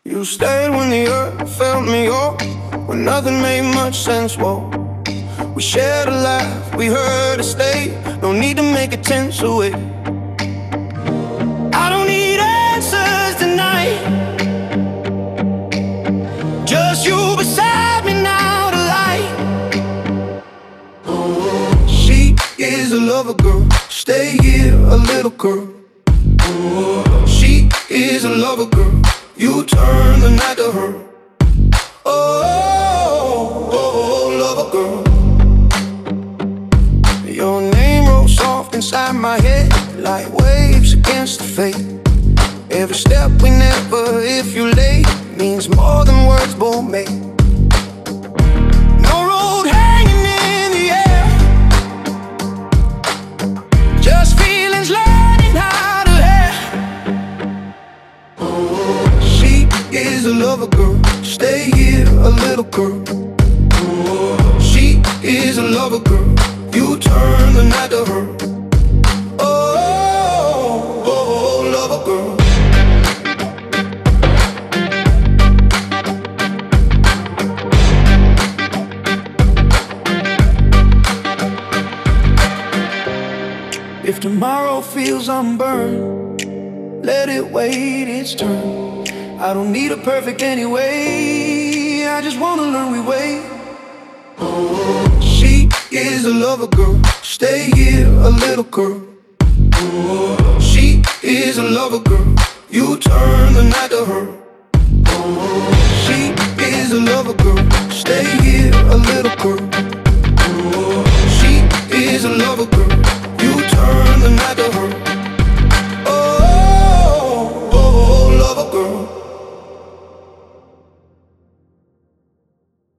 You stayed when the earth felt me off, when nothing made much sense, whoa. We shared a laugh, we heard a stay. No need to make it tense away. I don't need answers tonight, just you beside me now to light. She is a lover girl, stay here a little girl. She is a lover girl, you turn the night to her. Oh, lover girl. Your name rolls soft inside my head, like waves against the fate. Every step we never, if you're late, means more than words both make. No road hanging in the air, just feelings learning how to hair. She is a lover girl, stay here a little girl. She is a lover girl, you turn the night to her. Oh, lover girl. If tomorrow feels unburned, let it wait its turn. I don't need a perfect anyway, I just wanna learn we wait. She is a lover girl, stay here a little girl. She is a lover girl, you turn the night to her. She is a lover girl, stay here a little girl. She is a lover girl, you turn the night to her. Oh, lover girl.